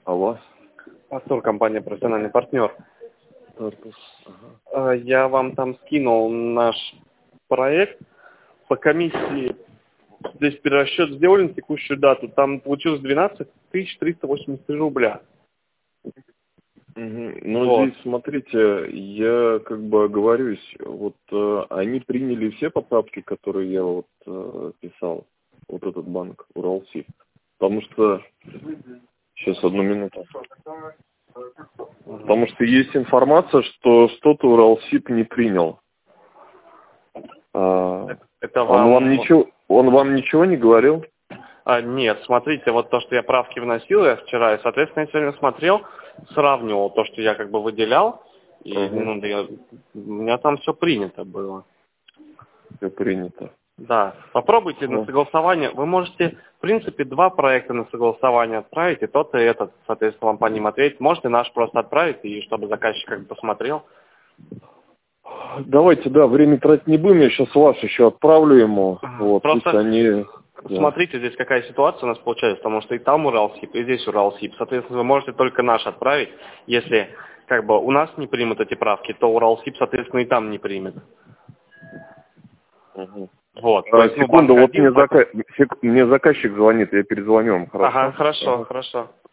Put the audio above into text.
Алло. Артур, компания «Профессиональный партнер». Артур. Я вам там скинул наш проект. По комиссии здесь перерасчет сделали на текущую дату. Там получилось 12 383 рубля. Ну, Вот. здесь, смотрите, я как бы оговорюсь, вот они приняли все поправки, которые я вот писал, вот этот банк, Уралсиб. Потому что, сейчас, одну минуту. Потому что есть информация, что что-то Уралсиб не принял. Это Он вам ничего не говорил? Нет, смотрите, вот то, что я правки вносил я вчера, и, соответственно, я сегодня смотрел, сравнивал то, что я как бы выделял, и у меня там все принято было. Все принято. Да, попробуйте на согласование. Вы можете, в принципе, 2 проекта на согласование отправить, и тот, и этот, соответственно, вам по ним ответить. Можете наш просто отправить, и чтобы заказчик как бы посмотрел. Давайте, да, время тратить не будем, я сейчас вас еще отправлю ему. Вот, Просто пусть они... смотрите, здесь какая ситуация у нас получается, потому что и там Уралсиб, и здесь Уралсиб. Соответственно, вы можете только наш отправить. Если как бы у нас не примут эти правки, то Уралсиб, соответственно, и там не примет. Вот. Секунду, вот мне заказчик звонит, я перезвоню вам, хорошо? Ага, хорошо, хорошо.